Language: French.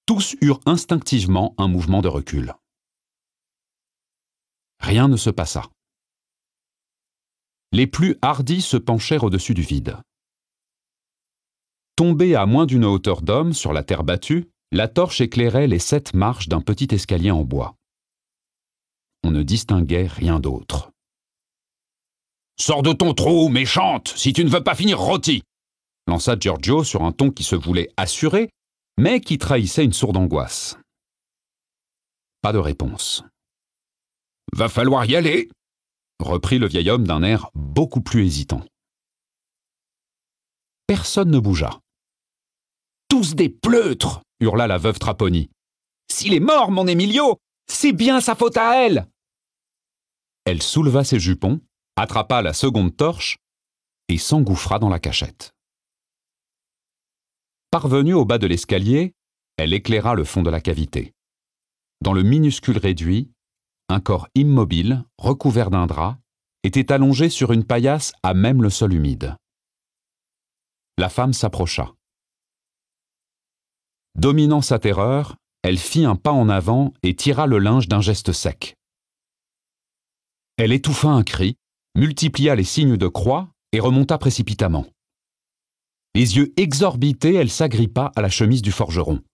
Tous eurent instinctivement un mouvement de recul. Rien ne se passa. Les plus hardis se penchèrent au-dessus du vide. Tombée à moins d'une hauteur d'homme sur la terre battue, la torche éclairait les 7 marches d'un petit escalier en bois. On ne distinguait rien d'autre. « Sors de ton trou, méchante, si tu ne veux pas finir rôti !» lança Giorgio sur un ton qui se voulait assuré, mais qui trahissait une sourde angoisse. Pas de réponse. « Va falloir y aller !» reprit le vieil homme d'un air beaucoup plus hésitant. Personne ne bougea. « Tous des pleutres !» hurla la veuve Traponi. « S'il est mort, mon Emilio, c'est bien sa faute à elle !» Elle souleva ses jupons, attrapa la seconde torche et s'engouffra dans la cachette. Parvenue au bas de l'escalier, elle éclaira le fond de la cavité. Dans le minuscule réduit, un corps immobile, recouvert d'un drap, était allongé sur une paillasse à même le sol humide. La femme s'approcha. Dominant sa terreur, elle fit un pas en avant et tira le linge d'un geste sec. Elle étouffa un cri, multiplia les signes de croix et remonta précipitamment. Les yeux exorbités, elle s'agrippa à la chemise du forgeron.